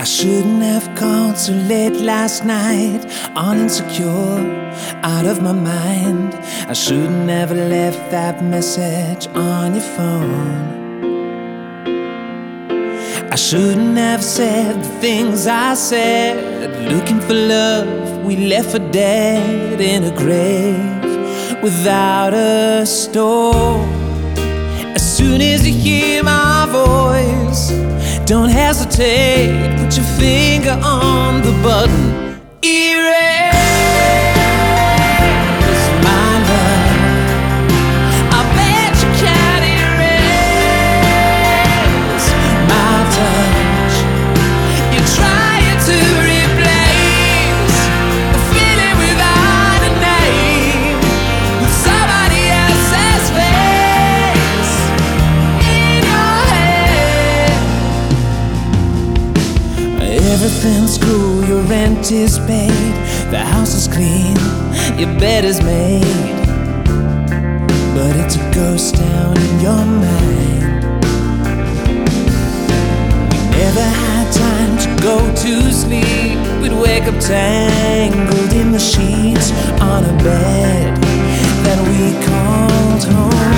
shouldn't have called so late last night, all insecure, out of my mind. I shouldn't have left that message on your phone. I shouldn't have said the things I said. Looking for love, we left for dead in a grave without a storm. As soon as you hear my voice, don't hesitate, put your finger on the button. Erase my love. I bet you can't erase my touch. You're trying to replace a feeling without a name with somebody else's face in your head. Everything's cool, your rent is paid, the house is clean, your bed is made, but it's a ghost town in your mind. We never had time to go to sleep. We'd wake up tangled in the sheets on a bed that we called home.